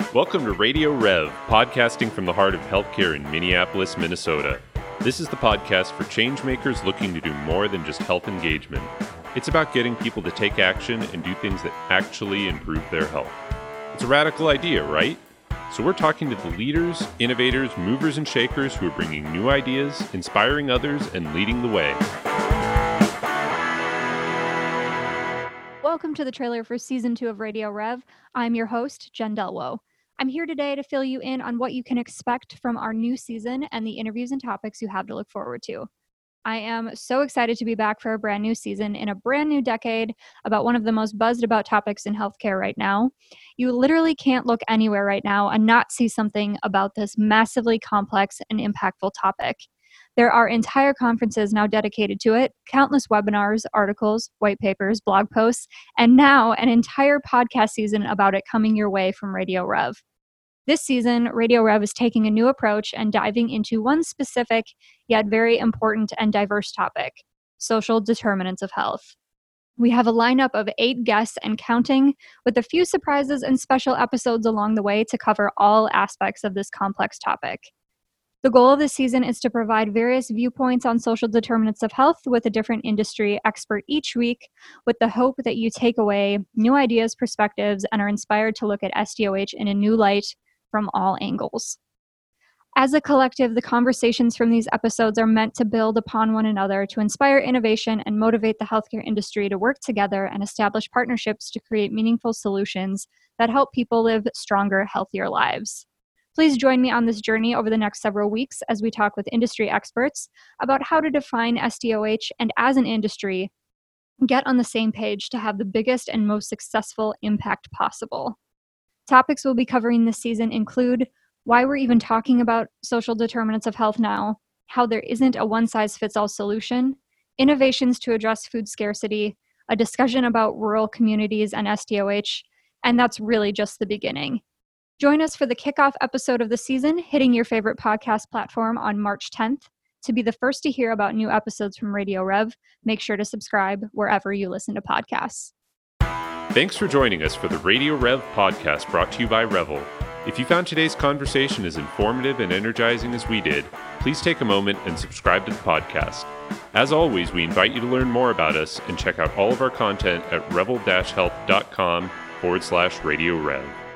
Welcome to Radio Rev, podcasting from the heart of healthcare in Minneapolis, Minnesota. This is the podcast for changemakers looking to do more than just health engagement. It's about getting people to take action and do things that actually improve their health. It's a radical idea, right? So we're talking to the leaders, innovators, movers and shakers who are bringing new ideas, inspiring others, and leading the way. Welcome to the trailer for Season 2 of Radio Rev. I'm your host, Jen Delwo. I'm here today to fill you in on what you can expect from our new season and the interviews and topics you have to look forward to. I am so excited to be back for a brand new season in a brand new decade about one of the most buzzed about topics in healthcare right now. You literally can't look anywhere right now and not see something about this massively complex and impactful topic. There are entire conferences now dedicated to it, countless webinars, articles, white papers, blog posts, and now an entire podcast season about it coming your way from Radio Rev. This season, Radio Rev is taking a new approach and diving into one specific, yet very important and diverse topic, social determinants of health. We have a lineup of 8 guests and counting, with a few surprises and special episodes along the way to cover all aspects of this complex topic. The goal of this season is to provide various viewpoints on social determinants of health with a different industry expert each week, with the hope that you take away new ideas, perspectives, and are inspired to look at SDOH in a new light from all angles. As a collective, the conversations from these episodes are meant to build upon one another to inspire innovation and motivate the healthcare industry to work together and establish partnerships to create meaningful solutions that help people live stronger, healthier lives. Please join me on this journey over the next several weeks as we talk with industry experts about how to define SDOH and, as an industry, get on the same page to have the biggest and most successful impact possible. Topics we'll be covering this season include why we're even talking about social determinants of health now, how there isn't a one-size-fits-all solution, innovations to address food scarcity, a discussion about rural communities and SDOH, and that's really just the beginning. Join us for the kickoff episode of the season, hitting your favorite podcast platform on March 10th. To be the first to hear about new episodes from Radio Rev, make sure to subscribe wherever you listen to podcasts. Thanks for joining us for the Radio Rev podcast brought to you by Revel. If you found today's conversation as informative and energizing as we did, please take a moment and subscribe to the podcast. As always, we invite you to learn more about us and check out all of our content at revel-health.com/Radio Rev.